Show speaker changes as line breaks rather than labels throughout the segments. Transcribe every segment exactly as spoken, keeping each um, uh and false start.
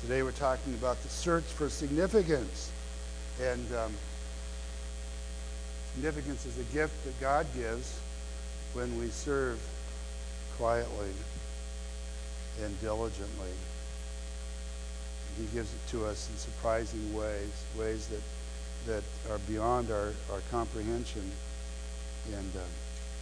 Today we're talking about the search for significance. And um, significance is a gift that God gives when we serve quietly and diligently. He gives it to us in surprising ways, ways that that are beyond our, our comprehension. And um,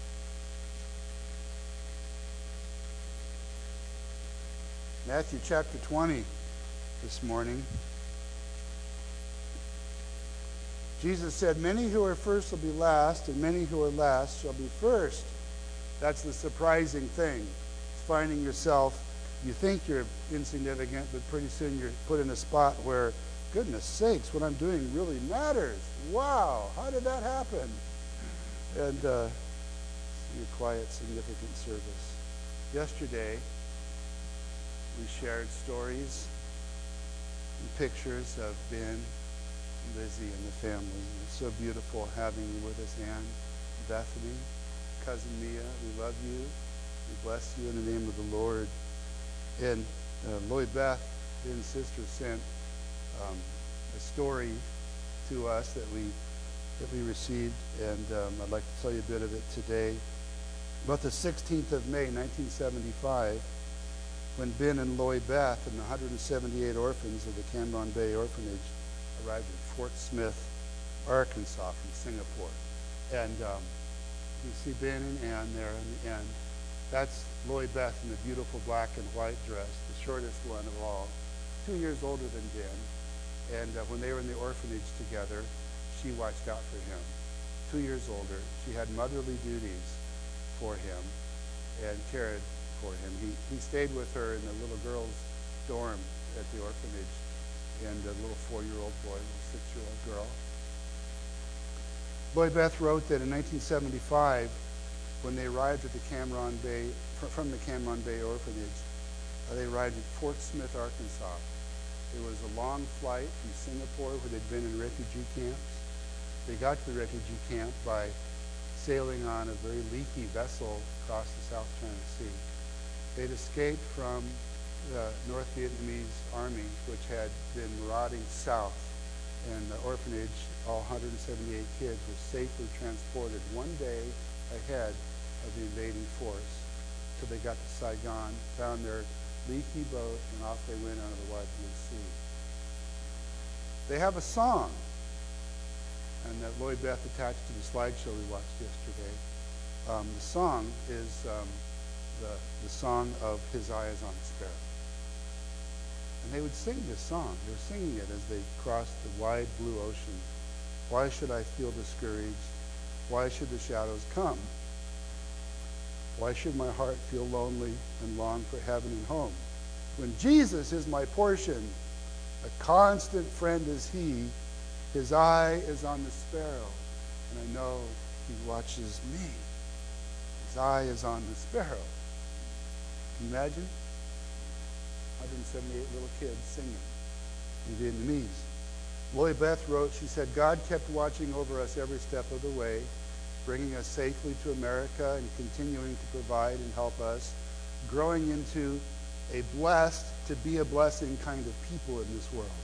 Matthew chapter twenty this morning. Jesus said, "Many who are first will be last, and many who are last shall be first." That's the surprising thing. It's finding yourself, you think you're insignificant, but pretty soon you're put in a spot where, goodness sakes, what I'm doing really matters. Wow, how did that happen? And uh, your quiet, significant service. Yesterday, we shared stories and pictures of Ben, Lizzie, and the family. It's so beautiful having you with us, Ann, Bethany, cousin Mia. We love you. We bless you in the name of the Lord. And uh, Lloyd Beth, Ben's sister, sent um, a story to us that we that we received, and um, I'd like to tell you a bit of it today. About the sixteenth of May, nineteen seventy-five, when Ben and Lloyd Beth and the one hundred seventy-eight orphans of the Cam Ranh Bay Orphanage arrived at Fort Smith, Arkansas from Singapore. And um, you see Ben and Ann there in the end. That's Lloyd Beth in the beautiful black and white dress, the shortest one of all, two years older than Ben. And uh, when they were in the orphanage together, she watched out for him. Two years older, she had motherly duties for him and cared for him. He, he stayed with her in the little girl's dorm at the orphanage, and a little four-year-old boy, a little six-year-old girl. Lloyd Beth wrote that in nineteen seventy-five, when they arrived at the Cam Ranh Bay, from the Cam Ranh Bay Orphanage, uh, they arrived at Fort Smith, Arkansas. It was a long flight from Singapore, where they'd been in refugee camps. They got to the refugee camp by sailing on a very leaky vessel across the South China Sea. They'd escaped from the North Vietnamese army, which had been marauding south, and the orphanage, all one hundred seventy-eight kids, were safely transported one day ahead of the invading force till they got to Saigon, found their leaky boat, and off they went out of the wide blue sea. They have a song, and that Lloyd Beth attached to the slideshow we watched yesterday. Um, the song is um, the, the song of His Eye is on the Sparrow. And they would sing this song. They were singing it as they crossed the wide blue ocean. Why should I feel discouraged? Why should the shadows come? Why should my heart feel lonely and long for heaven and home? When Jesus is my portion, a constant friend is he. His eye is on the sparrow, and I know he watches me. His eye is on the sparrow. Can you imagine? one hundred seventy-eight little kids singing in Vietnamese. Lloyd Beth wrote, she said, "God kept watching over us every step of the way, bringing us safely to America and continuing to provide and help us, growing into a blessed to be a blessing kind of people in this world."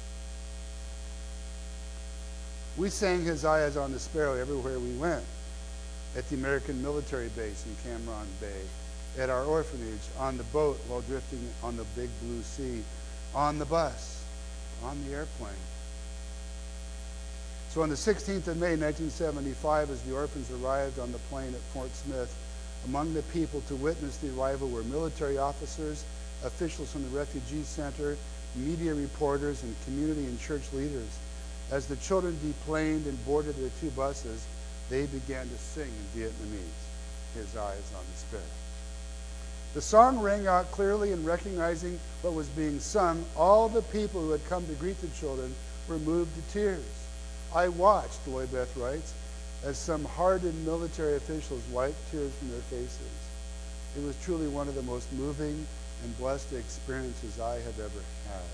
We sang His Eye is on the Sparrow everywhere we went. At the American military base in Cam Ranh Bay, at our orphanage, on the boat while drifting on the big blue sea, on the bus, on the airplane. So on the sixteenth of May, nineteen seventy-five, as the orphans arrived on the plane at Fort Smith, among the people to witness the arrival were military officers, officials from the refugee center, media reporters, and community and church leaders. As the children deplaned and boarded their two buses, they began to sing in Vietnamese, His Eye is on the Sparrow. The song rang out clearly, and recognizing what was being sung, all the people who had come to greet the children were moved to tears. I watched, Lloyd Beth writes, as some hardened military officials wiped tears from their faces. It was truly one of the most moving and blessed experiences I have ever had.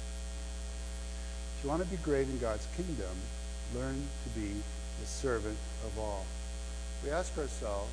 If you want to be great in God's kingdom, learn to be the servant of all. We ask ourselves,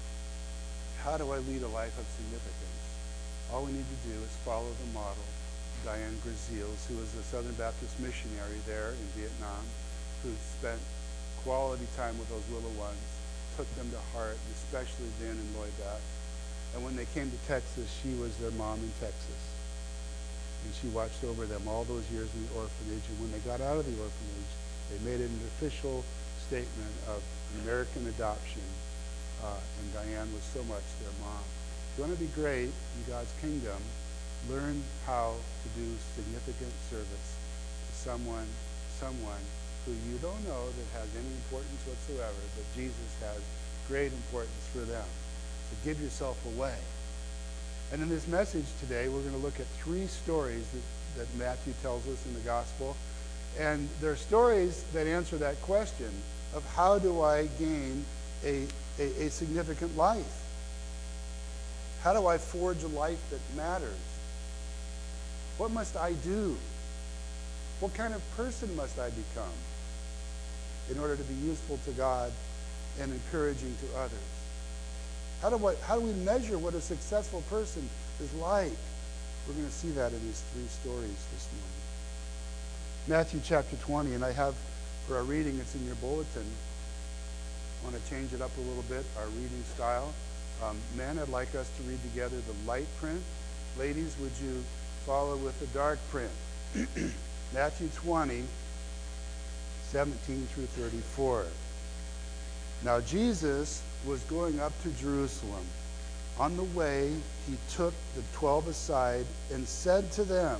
how do I lead a life of significance? All we need to do is follow the model Diane Grazils, who was a Southern Baptist missionary there in Vietnam, who spent quality time with those little ones, took them to heart, especially Dan and Lloyd Beth. And when they came to Texas, she was their mom in Texas. And she watched over them all those years in the orphanage. And when they got out of the orphanage, they made it an official statement of American adoption. Uh, and Diane was so much their mom. If you want to be great in God's kingdom, learn how to do significant service to someone, someone who you don't know that has any importance whatsoever, but Jesus has great importance for them. So give yourself away. And in this message today, we're going to look at three stories that, that Matthew tells us in the gospel. And they're stories that answer that question of how do I gain a, a, a significant life? How do I forge a life that matters? What must I do? What kind of person must I become in order to be useful to God and encouraging to others? How do, I, how do we measure what a successful person is like? We're going to see that in these three stories this morning. Matthew chapter twenty, and I have, for our reading, it's in your bulletin. I want to change it up a little bit, our reading style. Um, men, I'd like us to read together the light print. Ladies, would you follow with the dark print? Matthew twenty, seventeen through thirty-four. Now Jesus was going up to Jerusalem. On the way, he took the twelve aside and said to them,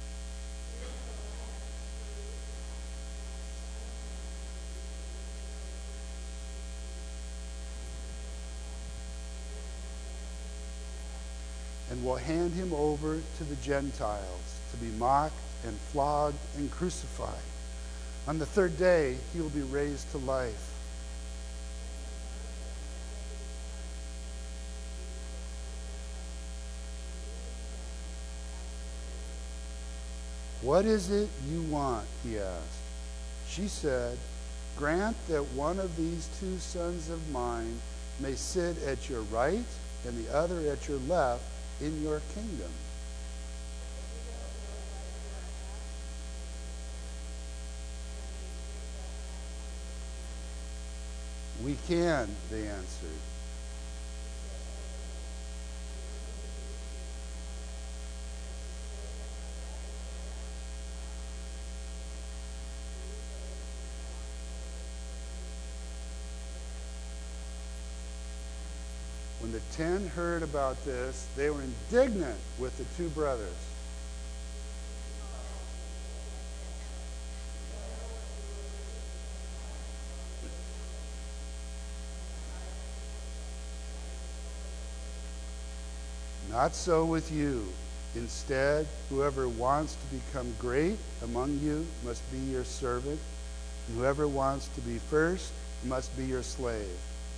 and will hand him over to the Gentiles to be mocked and flogged and crucified. On the third day, he will be raised to life. What is it you want? He asked. She said, grant that one of these two sons of mine may sit at your right and the other at your left in your kingdom. We can, they answered. When the ten heard about this, they were indignant with the two brothers. Not so with you. Instead, whoever wants to become great among you must be your servant, and whoever wants to be first must be your slave.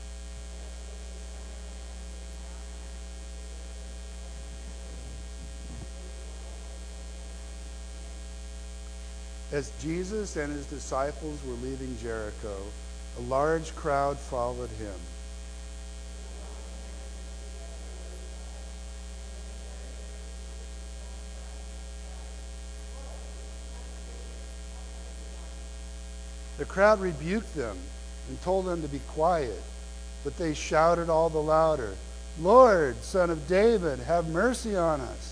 As Jesus and his disciples were leaving Jericho, a large crowd followed him. The crowd rebuked them and told them to be quiet, but they shouted all the louder, Lord, Son of David, have mercy on us.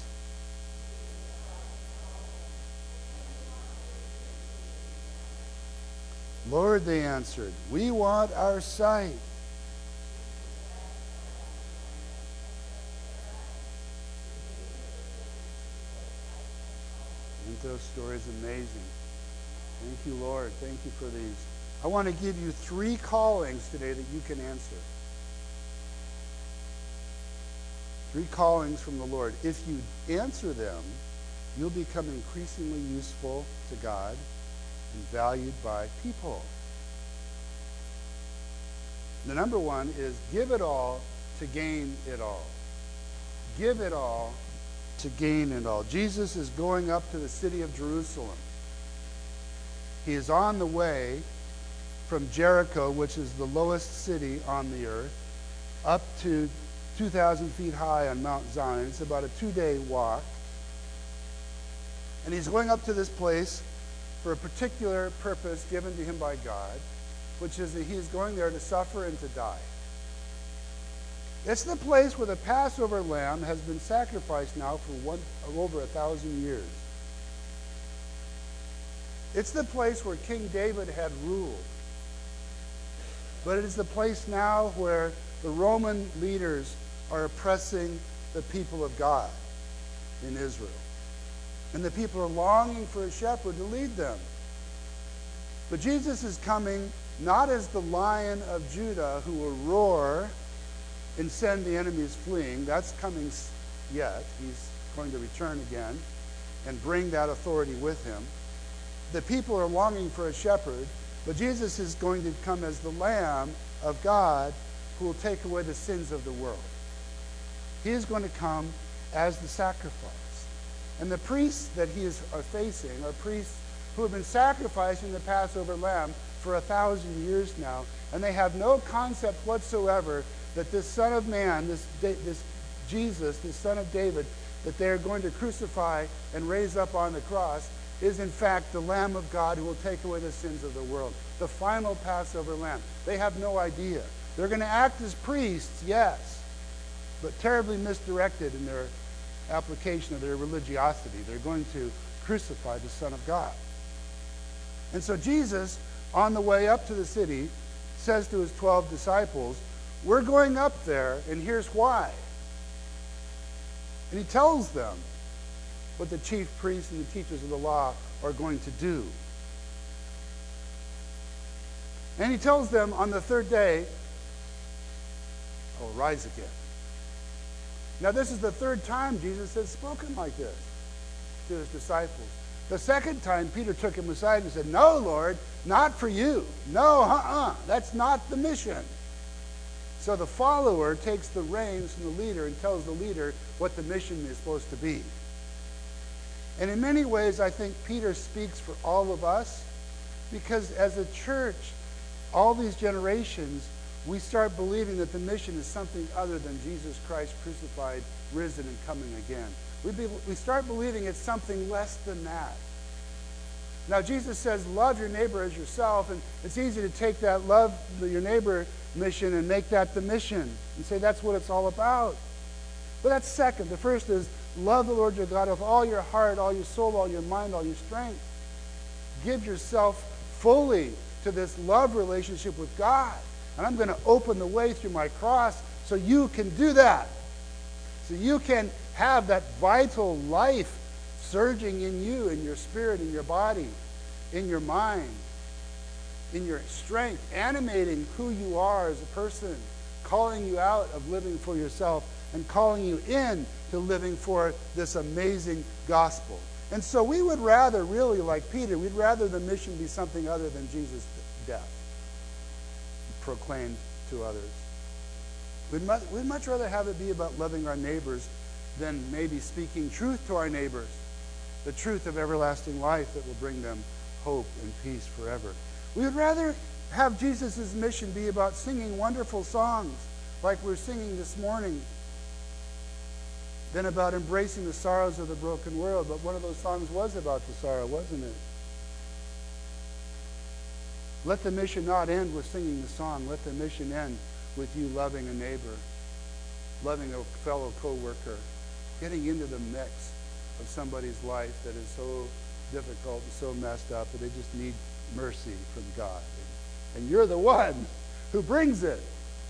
Lord, they answered, we want our sight. Aren't those stories amazing? Thank you, Lord. Thank you for these. I want to give you three callings today that you can answer. Three callings from the Lord. If you answer them, you'll become increasingly useful to God and valued by people. The number one is give it all to gain it all. Give it all to gain it all. Jesus is going up to the city of Jerusalem. He is on the way from Jericho, which is the lowest city on the earth, up to two thousand feet high on Mount Zion. It's about a two-day walk. And he's going up to this place for a particular purpose given to him by God, which is that he is going there to suffer and to die. It's the place where the Passover lamb has been sacrificed now for one, over a thousand years. It's the place where King David had ruled. But it is the place now where the Roman leaders are oppressing the people of God in Israel. And the people are longing for a shepherd to lead them. But Jesus is coming not as the Lion of Judah who will roar and send the enemies fleeing. That's coming yet. He's going to return again and bring that authority with him. The people are longing for a shepherd, but Jesus is going to come as the Lamb of God who will take away the sins of the world. He is going to come as the sacrifice. And the priests that he is are facing are priests who have been sacrificing the Passover lamb for a thousand years now, and they have no concept whatsoever that this Son of Man, this, this Jesus, this Son of David, that they are going to crucify and raise up on the cross, is in fact the Lamb of God who will take away the sins of the world. The final Passover lamb. They have no idea. They're going to act as priests, yes, but terribly misdirected in their application of their religiosity. They're going to crucify the Son of God. And so Jesus, on the way up to the city, says to his twelve disciples, we're going up there, and here's why. And he tells them what the chief priests and the teachers of the law are going to do. And he tells them on the third day, I will rise again. Now this is the third time Jesus has spoken like this to his disciples. The second time, Peter took him aside and said, no, Lord, not for you. No, uh-uh, that's not the mission. So the follower takes the reins from the leader and tells the leader what the mission is supposed to be. And in many ways, I think Peter speaks for all of us, because as a church, all these generations, we start believing that the mission is something other than Jesus Christ crucified, risen, and coming again. We, be, we start believing it's something less than that. Now, Jesus says, love your neighbor as yourself, and it's easy to take that love your neighbor mission and make that the mission and say that's what it's all about. But that's second. The first is love the Lord your God with all your heart, all your soul, all your mind, all your strength. Give yourself fully to this love relationship with God. And I'm going to open the way through my cross so you can do that. So you can have that vital life surging in you, in your spirit, in your body, in your mind, in your strength, animating who you are as a person, calling you out of living for yourself and calling you in to living for this amazing gospel. And so we would rather, really like Peter, we'd rather the mission be something other than Jesus' death proclaimed to others. We'd much, we'd much rather have it be about loving our neighbors than maybe speaking truth to our neighbors, the truth of everlasting life that will bring them hope and peace forever. We would rather have Jesus' mission be about singing wonderful songs like we're singing this morning than about embracing the sorrows of the broken world. But one of those songs was about the sorrow, wasn't it? Let the mission not end with singing the song. Let the mission end with you loving a neighbor, loving a fellow co-worker, getting into the mix of somebody's life that is so difficult and so messed up that they just need mercy from God. And you're the one who brings it.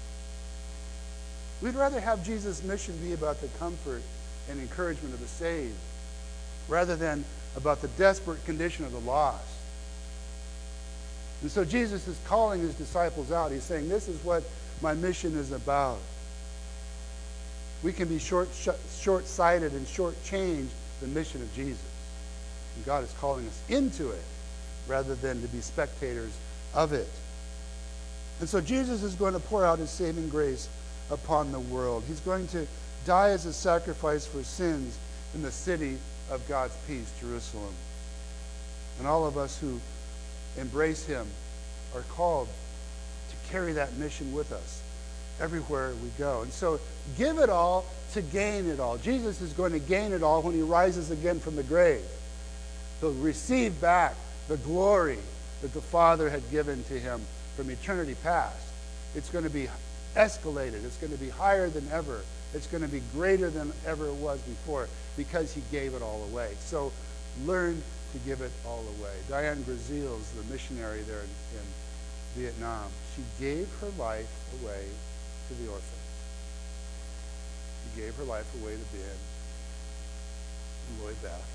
We'd rather have Jesus' mission be about the comfort and encouragement of the saved rather than about the desperate condition of the lost. And so Jesus is calling his disciples out. He's saying, this is what my mission is about. We can be short, sh- short-sighted and short-change the mission of Jesus. And God is calling us into it rather than to be spectators of it. And so Jesus is going to pour out his saving grace upon the world. He's going to die as a sacrifice for sins in the city of God's peace, Jerusalem. And all of us who embrace him are called to carry that mission with us everywhere we go. And so give it all to gain it all. Jesus is going to gain it all when he rises again from the grave. He'll receive back the glory that the Father had given to him from eternity past. It's going to be escalated. It's going to be higher than ever. It's going to be greater than ever it was before because he gave it all away. So learn to give it all away. Diane Grazils, the missionary there in, in Vietnam, she gave her life away to the orphans. She gave her life away to Ben and Lloyd Beth.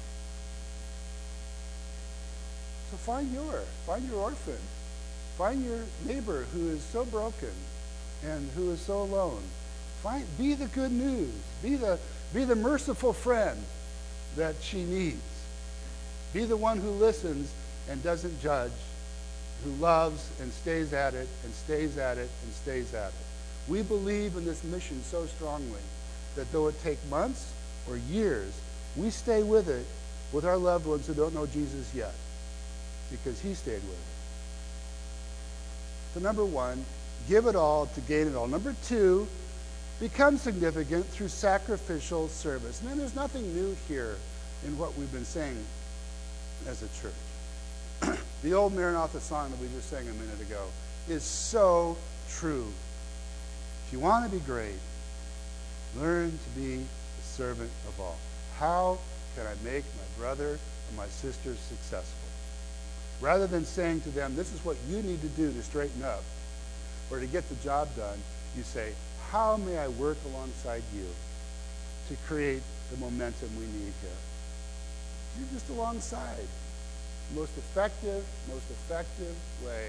So find your, find your orphan. Find your neighbor who is so broken and who is so alone. Find, be the good news. Be the, be the merciful friend that she needs. Be the one who listens and doesn't judge, who loves and stays at it and stays at it and stays at it. We believe in this mission so strongly that though it take months or years, we stay with it with our loved ones who don't know Jesus yet because he stayed with it. So number one, give it all to gain it all. Number two, become significant through sacrificial service. And then there's nothing new here in what we've been saying as a church. The old Maranatha song that we just sang a minute ago is so true. If you want to be great, learn to be the servant of all. How can I make my brother and my sister successful? Rather than saying to them, this is what you need to do to straighten up or to get the job done, you say, how may I work alongside you to create the momentum we need here? You're just alongside. Most effective, most effective way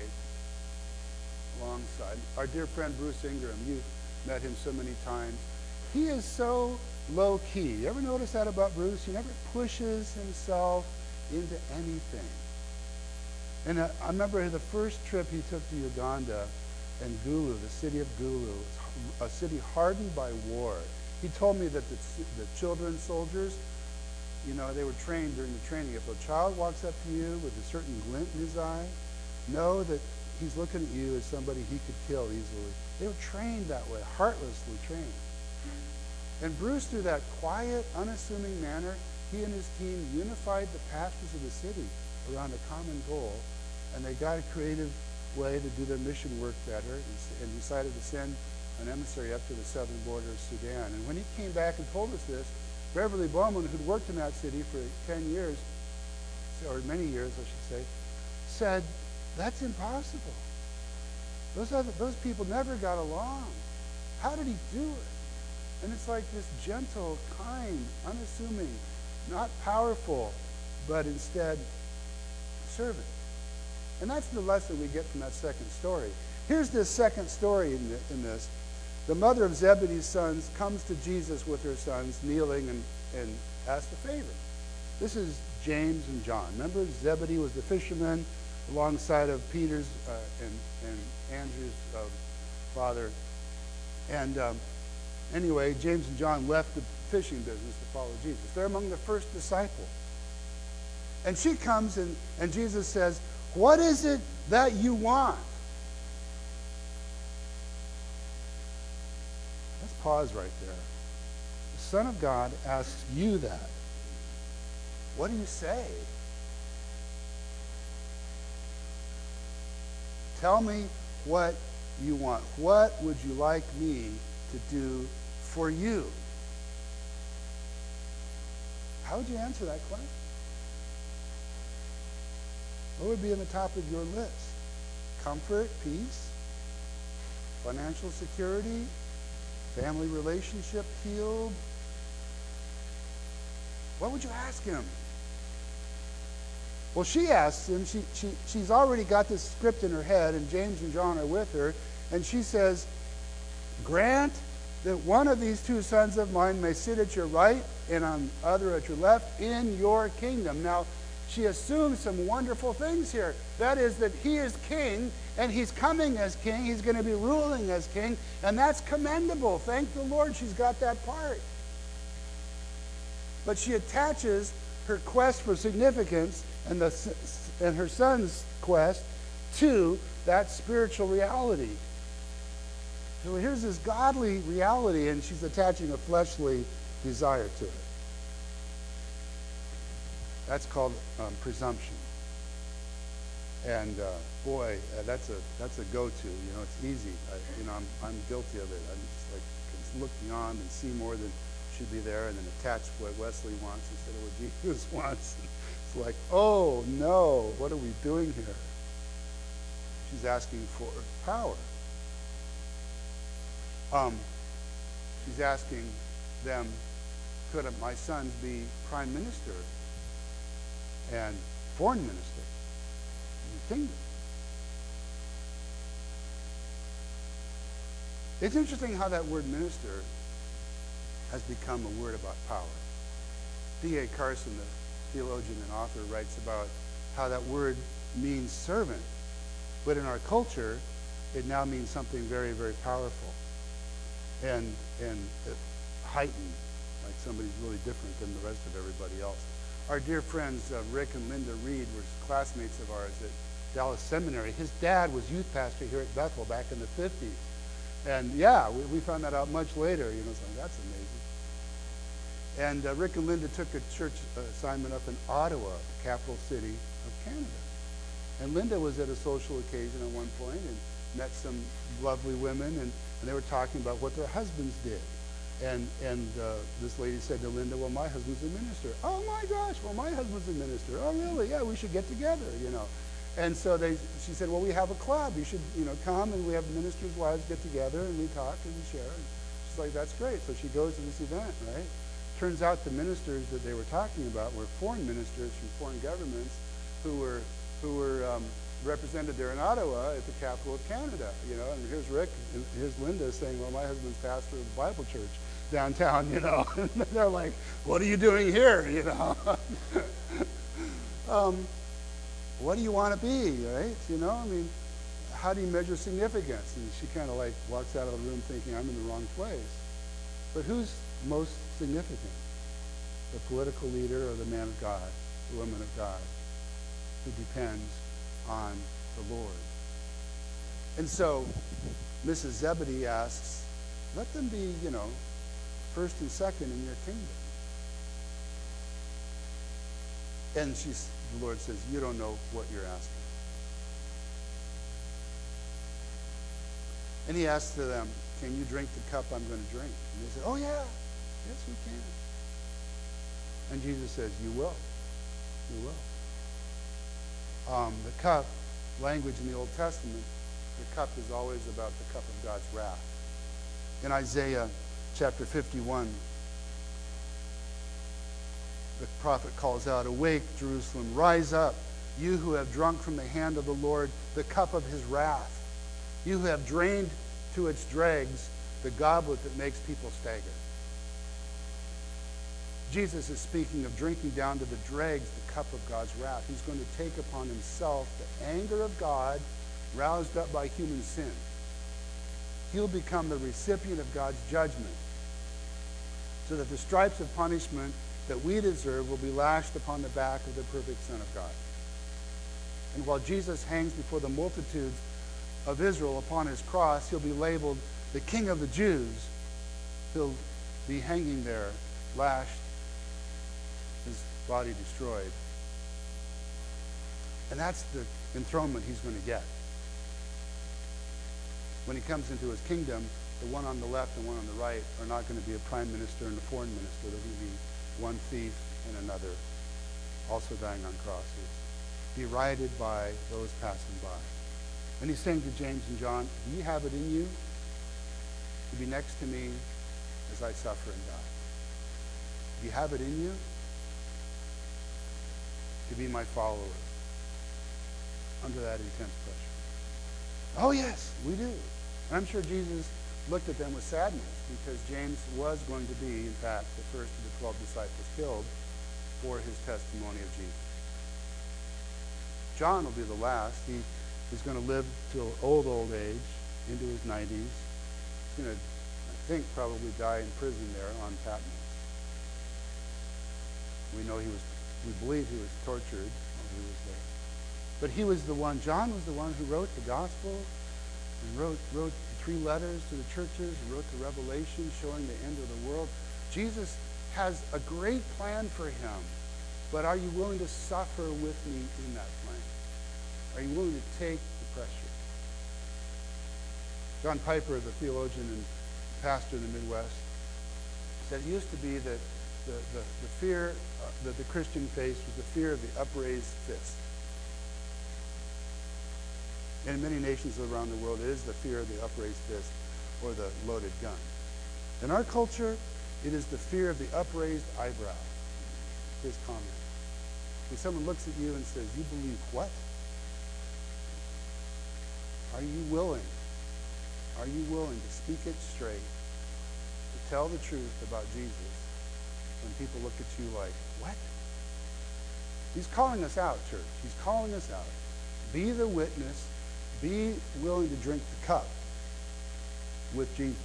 alongside. Our dear friend Bruce Ingram, you've met him so many times. He is so low-key. You ever notice that about Bruce? He never pushes himself into anything. And uh, I remember the first trip he took to Uganda and Gulu, the city of Gulu, a city hardened by war. He told me that the, the children soldiers, you know, they were trained during the training. If a child walks up to you with a certain glint in his eye, know that he's looking at you as somebody he could kill easily. They were trained that way, heartlessly trained. And Bruce, through that quiet, unassuming manner, he and his team unified the pastors of the city around a common goal, and they got a creative way to do their mission work better and decided to send an emissary up to the southern border of Sudan. And when he came back and told us this, Beverly Bowman, who'd worked in that city for ten years, or many years, I should say, said, that's impossible. Those, other, those people never got along. How did he do it? And it's like this gentle, kind, unassuming, not powerful, but instead servant. And that's the lesson we get from that second story. Here's this second story in, the, in this. The mother of Zebedee's sons comes to Jesus with her sons, kneeling and, and asks a favor. This is James and John. Remember, Zebedee was the fisherman alongside of Peter's uh, and, and Andrew's uh, father. And um, anyway, James and John left the fishing business to follow Jesus. They're among the first disciples. And she comes and, and Jesus says, what is it that you want? Let's pause right there. The Son of God asks you that. What do you say? Tell me what you want. What would you like me to do for you? How would you answer that question? What would be on the top of your list? Comfort, peace, financial security, family relationship healed? What would you ask him? Well, she asks him, she, she, she's already got this script in her head, and James and John are with her, and she says, grant that one of these two sons of mine may sit at your right and on the other at your left in your kingdom. Now, she assumes some wonderful things here. That is that he is king, and he's coming as king. He's going to be ruling as king, and that's commendable. Thank the Lord she's got that part. But she attaches her quest for significance and, the, and her son's quest to that spiritual reality. So here's this godly reality, and she's attaching a fleshly desire to it. That's called um, presumption. And uh, boy, uh, that's a that's a go-to. You know, it's easy. I, you know, I'm I'm guilty of it. I'm just like can look beyond and see more than should be there, and then attach what Wesley wants instead of what Jesus wants. It's like, oh no, what are we doing here? She's asking for power. Um, she's asking them, could my sons be prime minister and foreign minister in the kingdom? It's interesting how that word minister has become a word about power. D A Carson, the theologian and author, writes about how that word means servant, but in our culture, it now means something very, very powerful and and heightened, like somebody's really different than the rest of everybody else. Our dear friends uh, Rick and Linda Reed were classmates of ours at Dallas Seminary. His dad was youth pastor here at Bethel back in the fifties. And yeah, we, we found that out much later. You know, it's like, that's amazing. And uh, Rick and Linda took a church assignment up in Ottawa, the capital city of Canada. And Linda was at a social occasion at one point and met some lovely women, and, and they were talking about what their husbands did. And, and uh, this lady said to Linda, well, my husband's a minister. Oh my gosh, well, my husband's a minister. Oh really? Yeah, we should get together, you know. And so they, she said, well, we have a club. You should, you know, come, and we have ministers' wives get together, and we talk and we share. And she's like, that's great. So she goes to this event, right? Turns out the ministers that they were talking about were foreign ministers from foreign governments who were who were um, represented there in Ottawa at the capital of Canada, you know. And here's Rick, and here's Linda saying, well, my husband's pastor of a Bible church downtown, you know. And they're like, what are you doing here, you know? um, what do you want to be, right? You know, I mean, how do you measure significance? And she kind of like walks out of the room thinking, I'm in the wrong place. But who's most significant? The political leader or the man of God, the woman of God, who depends on the Lord? And so Missus Zebedee asks, let them be, you know, first and second in your kingdom. And she's, the Lord says, you don't know what you're asking. And he asks to them, can you drink the cup I'm going to drink? And they say, oh yeah, yes we can. And Jesus says, you will. You will. Um, the cup, language in the Old Testament, the cup is always about the cup of God's wrath. In Isaiah chapter fifty-one, the prophet calls out, awake, Jerusalem, rise up, you who have drunk from the hand of the Lord the cup of his wrath. You who have drained to its dregs the goblet that makes people stagger. Jesus is speaking of drinking down to the dregs the cup of God's wrath. He's going to take upon himself the anger of God roused up by human sin. He'll become the recipient of God's judgment, so that the stripes of punishment that we deserve will be lashed upon the back of the perfect Son of God. And while Jesus hangs before the multitudes of Israel upon his cross, he'll be labeled the King of the Jews. He'll be hanging there, lashed, his body destroyed. And that's the enthronement he's going to get. When he comes into his kingdom, the one on the left and one on the right are not going to be a prime minister and a foreign minister. They're going to be one thief and another, also dying on crosses, derided by those passing by. And he's saying to James and John, do you have it in you to be next to me as I suffer and die? Do you have it in you to be my follower under that intense pressure? Oh yes, we do. And I'm sure Jesus looked at them with sadness, because James was going to be, in fact, the first of the twelve disciples killed for his testimony of Jesus. John will be the last. He is going to live till old, old age, into his nineties. He's going to, I think, probably die in prison there on Patmos. We know he was, we believe he was tortured while he was there. But he was the one, John was the one who wrote the gospel and wrote, wrote three letters to the churches, and wrote the Revelation showing the end of the world. Jesus has a great plan for him. But are you willing to suffer with me in that plan? Are you willing to take the pressure? John Piper, the theologian and pastor in the Midwest, said it used to be that the, the, the fear uh, that the Christian faced was the fear of the upraised fist. And in many nations around the world, it is the fear of the upraised fist or the loaded gun. In our culture, it is the fear of the upraised eyebrow. His comment. When someone looks at you and says, "You believe what?" Are you willing? Are you willing to speak it straight, to tell the truth about Jesus when people look at you like, "What?" He's calling us out, church. He's calling us out. Be the witness. Be willing to drink the cup with Jesus.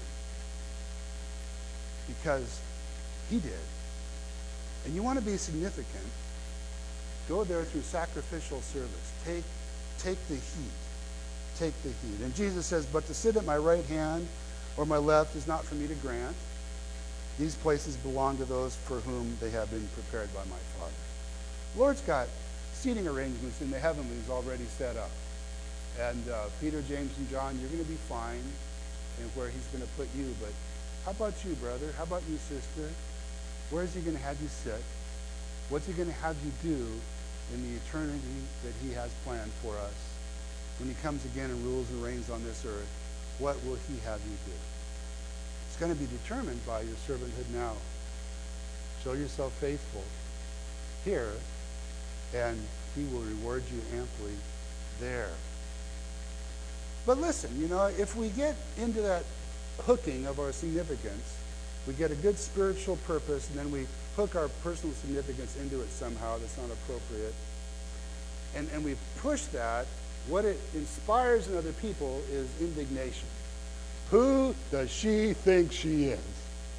Because he did. And you want to be significant, go there through sacrificial service. Take, take the heat. Take the heat. And Jesus says, "But to sit at my right hand or my left is not for me to grant. These places belong to those for whom they have been prepared by my Father." The Lord's got seating arrangements in the heavenlies already set up. And uh, Peter, James, and John, you're going to be fine in where he's going to put you. But how about you, brother? How about you, sister? Where is he going to have you sit? What's he going to have you do in the eternity that he has planned for us? When he comes again and rules and reigns on this earth, what will he have you do? It's going to be determined by your servanthood now. Show yourself faithful here, and he will reward you amply there. But listen, you know, if we get into that hooking of our significance, we get a good spiritual purpose, and then we hook our personal significance into it somehow that's not appropriate, and, and we push that, what it inspires in other people is indignation. Who does she think she is?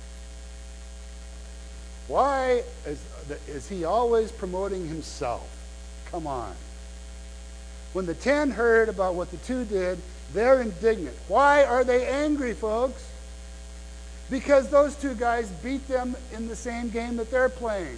Why is, is he always promoting himself? Come on. When the ten heard about what the two did, they're indignant. Why are they angry, folks? Because those two guys beat them in the same game that they're playing.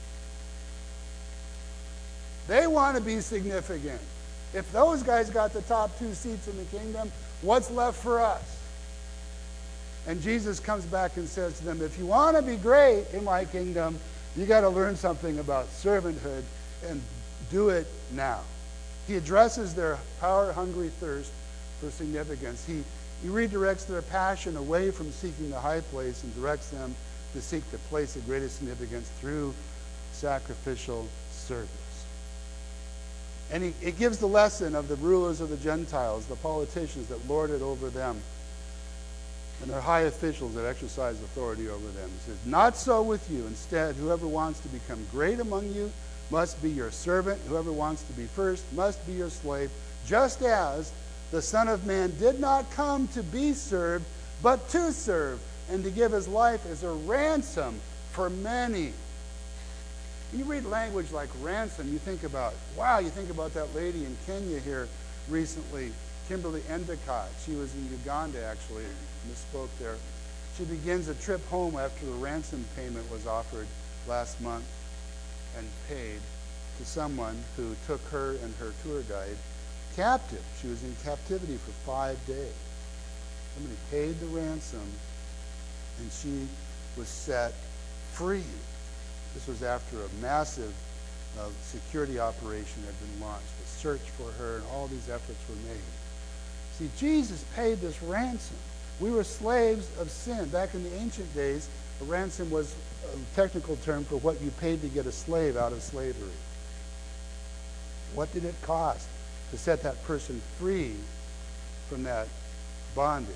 They want to be significant. If those guys got the top two seats in the kingdom, what's left for us? And Jesus comes back and says to them, if you want to be great in my kingdom, you got to learn something about servanthood and do it now. He addresses their power-hungry thirst for significance. He, he redirects their passion away from seeking the high place and directs them to seek the place of greatest significance through sacrificial service. And he, it gives the lesson of the rulers of the Gentiles, the politicians that lord it over them, and their high officials that exercise authority over them. He says, not so with you. Instead, whoever wants to become great among you must be your servant. Whoever wants to be first must be your slave, just as the Son of Man did not come to be served, but to serve, and to give his life as a ransom for many. When you read language like ransom, you think about, wow, you think about that lady in Kenya here recently, Kimberly Endicott. She was in Uganda, actually, misspoke there. She begins a trip home after the ransom payment was offered last month and paid to someone who took her and her tour guide captive. She was in captivity for five days. Somebody paid the ransom, and she was set free. This was after a massive uh, security operation had been launched, a search for her, and all these efforts were made. See, Jesus paid this ransom. We were slaves of sin. Back in the ancient days, a ransom was a technical term for what you paid to get a slave out of slavery. What did it cost to set that person free from that bondage?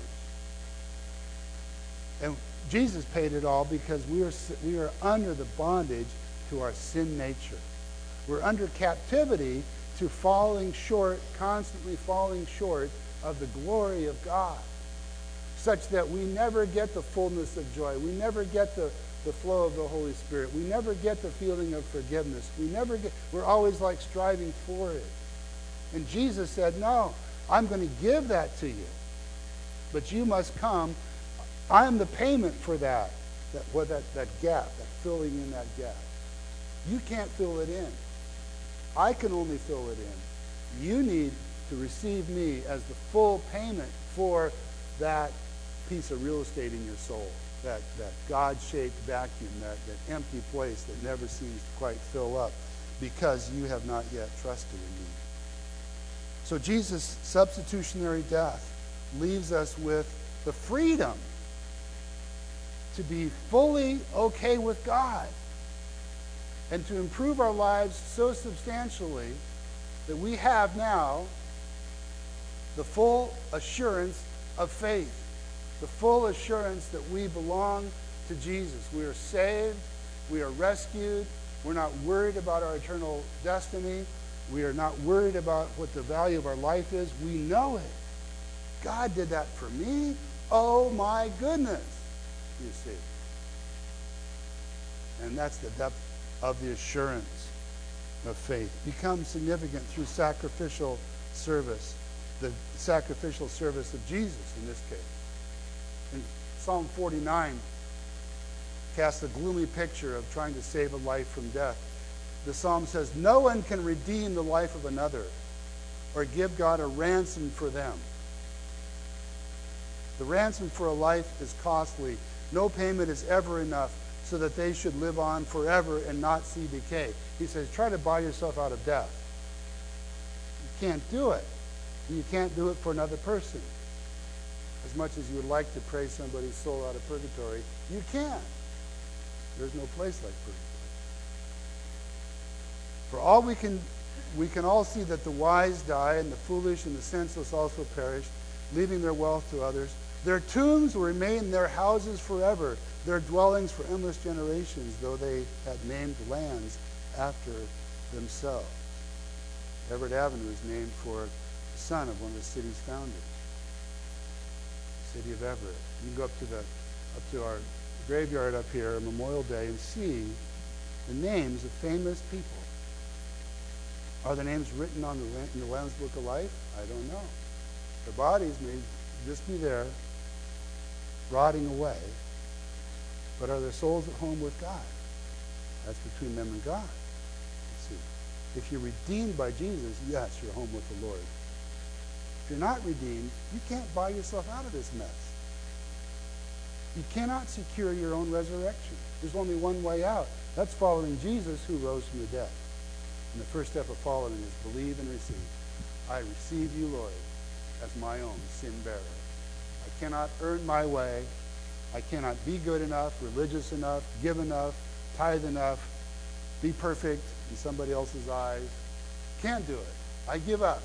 And Jesus paid it all because we are, we are under the bondage to our sin nature. We're under captivity to falling short, constantly falling short of the glory of God, such that we never get the fullness of joy. We never get the, the flow of the Holy Spirit. We never get the feeling of forgiveness. We never get, we're always like striving for it. And Jesus said, no, I'm going to give that to you. But you must come. I am the payment for that, that, what, that, that gap, that filling in that gap. You can't fill it in. I can only fill it in. You need to receive me as the full payment for that piece of real estate in your soul, that, that God-shaped vacuum, that, that empty place that never seems to quite fill up because you have not yet trusted in me. So Jesus' substitutionary death leaves us with the freedom to be fully okay with God and to improve our lives so substantially that we have now the full assurance of faith, the full assurance that we belong to Jesus. We are saved, we are rescued, we're not worried about our eternal destiny, we are not worried about what the value of our life is. We know it. God did that for me. Oh my goodness, you see. And that's the depth of the assurance of faith. Becomes significant through sacrificial service, the sacrificial service of Jesus in this case. In Psalm forty-nine casts a gloomy picture of trying to save a life from death. The psalm says, no one can redeem the life of another or give God a ransom for them. The ransom for a life is costly. No payment is ever enough so that they should live on forever and not see decay. He says, try to buy yourself out of death. You can't do it. And you can't do it for another person. As much as you would like to pray somebody's soul out of purgatory, you can't. There's no place like purgatory. For all we can, we can all see that the wise die and the foolish and the senseless also perish, leaving their wealth to others. Their tombs will remain in their houses forever, their dwellings for endless generations, though they had named lands after themselves. Everett Avenue is named for the son of one of the city's founders, the city of Everett. You can go up to the up to our graveyard up here on Memorial Day and see the names of famous people. Are the names written on the in the Lamb's Book of Life? I don't know. Their bodies may just be there, rotting away, but are their souls at home with God? That's between them and God. Let's see. If you're redeemed by Jesus, yes, you're home with the Lord. If you're not redeemed, you can't buy yourself out of this mess. You cannot secure your own resurrection. There's only one way out. That's following Jesus who rose from the dead. And the first step of following is believe and receive. I receive you, Lord, as my own sin bearer. I cannot earn my way. I cannot be good enough, religious enough, give enough, tithe enough, be perfect in somebody else's eyes. Can't do it. I give up.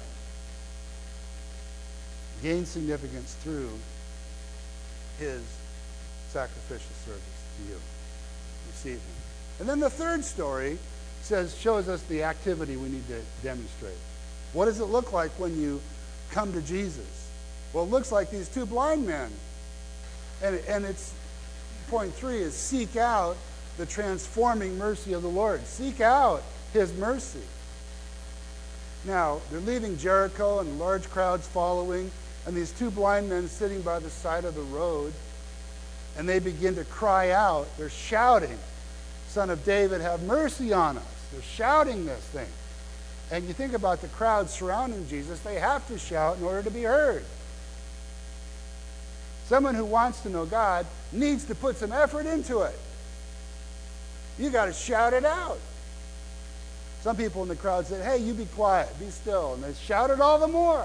Gain significance through his sacrificial service to you. Receive him. And then the third story says shows us the activity we need to demonstrate. What does it look like when you come to Jesus? Well, it looks like these two blind men. And, and it's point three is seek out the transforming mercy of the Lord. Seek out his mercy. Now, they're leaving Jericho and large crowds following, and these two blind men sitting by the side of the road, and they begin to cry out. They're shouting, Son of David, have mercy on us. They're shouting this thing. And you think about the crowd surrounding Jesus, they have to shout in order to be heard. Someone who wants to know God needs to put some effort into it. You got to shout it out. Some people in the crowd said, hey, you be quiet, be still. And they shouted all the more.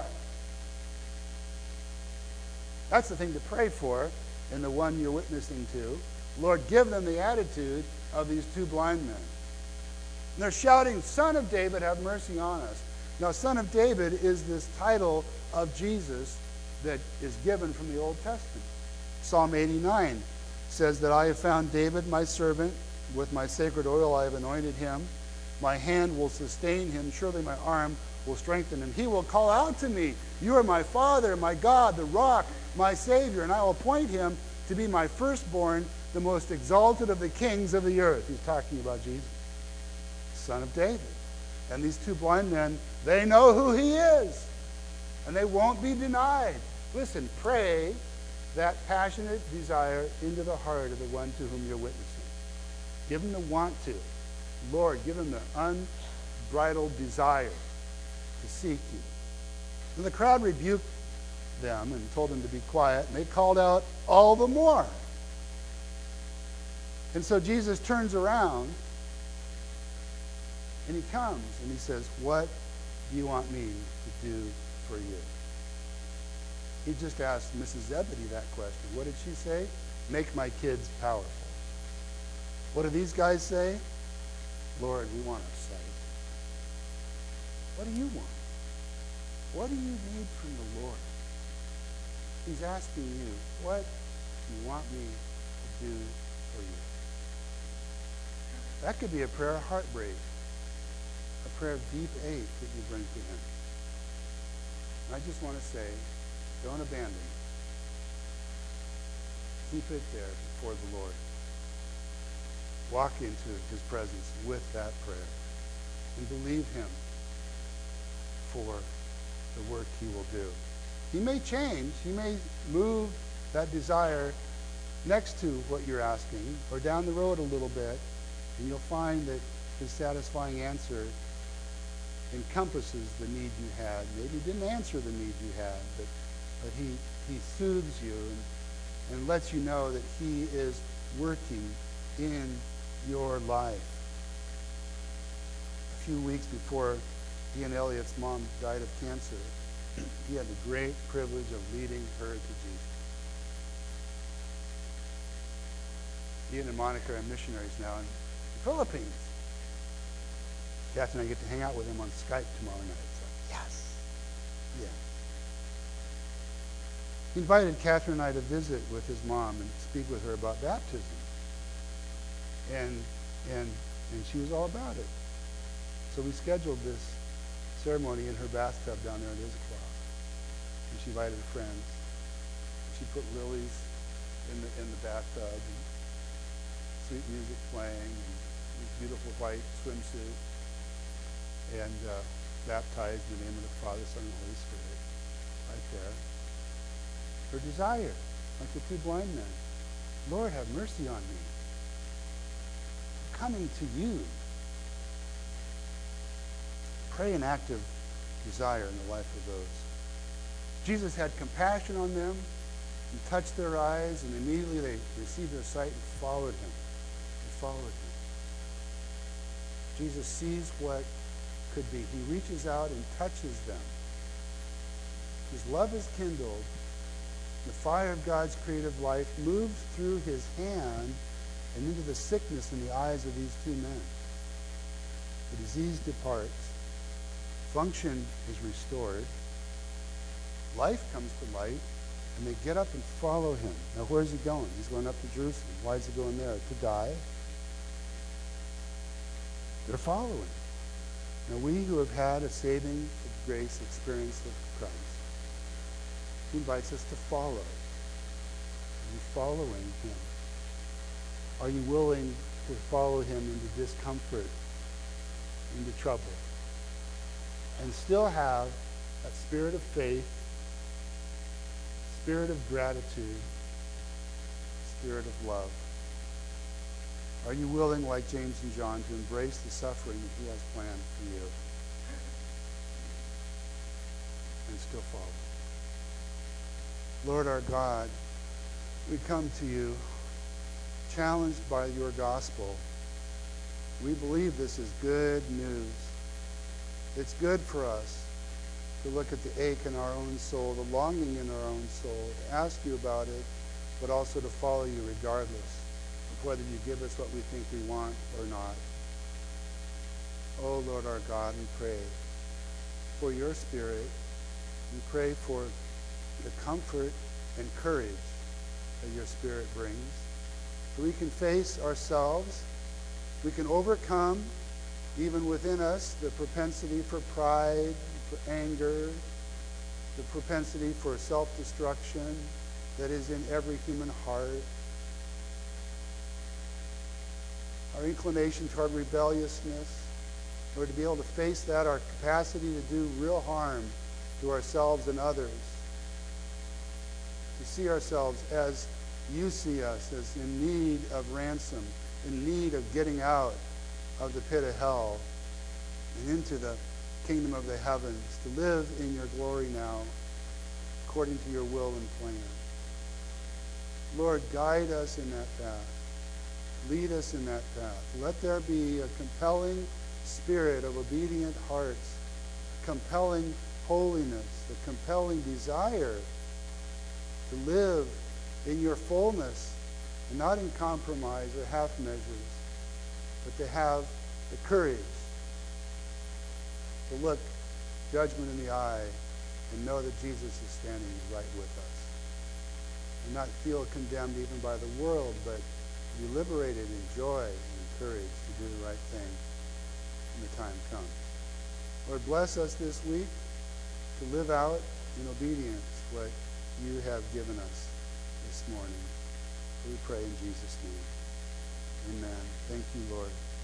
That's the thing to pray for in the one you're witnessing to. Lord, give them the attitude of these two blind men. And they're shouting, Son of David, have mercy on us. Now, Son of David is this title of Jesus that is given from the Old Testament. Psalm eighty-nine says that I have found David, my servant. With my sacred oil I have anointed him. My hand will sustain him. Surely my arm will strengthen him. He will call out to me, you are my Father, my God, the rock, my Savior. And I will appoint him to be my firstborn, the most exalted of the kings of the earth. He's talking about Jesus, Son of David. And these two blind men, they know who he is. And they won't be denied. Listen, pray that passionate desire into the heart of the one to whom you're witnessing. Give them the want to. Lord, give him the unbridled desire to seek you. And the crowd rebuked them and told them to be quiet, and they called out all the more. And so Jesus turns around, and he comes, and he says, what do you want me to do for you? He just asked Missus Zebedee that question. What did she say? Make my kids powerful. What do these guys say? Lord, we want our sight. What do you want? What do you need from the Lord? He's asking you, what do you want me to do for you? That could be a prayer of heartbreak, a prayer of deep ache that you bring to him. And I just want to say, don't abandon it. Keep it there before the Lord. Walk into his presence with that prayer and believe him for the work he will do. He may change. He may move that desire next to what you're asking or down the road a little bit, and you'll find that his satisfying answer encompasses the need you had. Maybe he didn't answer the need you had, but, but he, he soothes you and, and lets you know that he is working in your life. A few weeks before Ian Elliott's mom died of cancer, he had the great privilege of leading her to Jesus. Ian and Monica are missionaries now in the Philippines. Kathy and I get to hang out with him on Skype tomorrow night. So, yes. Yeah. He invited Catherine and I to visit with his mom and speak with her about baptism. And, and, and she was all about it. So we scheduled this ceremony in her bathtub down there at Issaquah. And she invited friends. She put lilies in the, in the bathtub and sweet music playing and this beautiful white swimsuit. And uh, baptized in the name of the Father, Son, and Holy Spirit. Right there. Her desire, like the two blind men. Lord, have mercy on me. I'm coming to you. Pray an active desire in the life of those. Jesus had compassion on them and touched their eyes, and immediately they received their sight and followed him. They followed him. Jesus sees what could be. He reaches out and touches them. His love is kindled. The fire of God's creative life moves through his hand and into the sickness in the eyes of these two men. The disease departs. Function is restored. Life comes to light, and they get up and follow him. Now, where's he going? He's going up to Jerusalem. Why is he going there? To die? They're following. Now, we who have had a saving grace experience of Christ, he invites us to follow. Are you following him? Are you willing to follow him into discomfort, into trouble, and still have that spirit of faith, spirit of gratitude, spirit of love? Are you willing, like James and John, to embrace the suffering that he has planned for you and still follow? Lord our God, we come to you challenged by your gospel. We believe this is good news. It's good for us to look at the ache in our own soul, the longing in our own soul, to ask you about it, but also to follow you regardless of whether you give us what we think we want or not. Oh, Lord our God, we pray for your Spirit. We pray for the comfort and courage that your Spirit brings. So we can face ourselves. We can overcome, even within us, the propensity for pride, for anger, the propensity for self-destruction that is in every human heart. Our inclination toward rebelliousness, or to be able to face that, our capacity to do real harm to ourselves and others. To see ourselves as you see us, as in need of ransom, in need of getting out of the pit of hell and into the kingdom of the heavens, to live in your glory now, according to your will and plan. Lord, guide us in that path. Lead us in that path. Let there be a compelling spirit of obedient hearts, a compelling holiness, a compelling desire to live in your fullness and not in compromise or half measures, but to have the courage to look judgment in the eye and know that Jesus is standing right with us. And not feel condemned even by the world, but be liberated in joy and courage to do the right thing when the time comes. Lord, bless us this week to live out in obedience what you have given us this morning. We pray in Jesus' name. Amen. Thank you, Lord.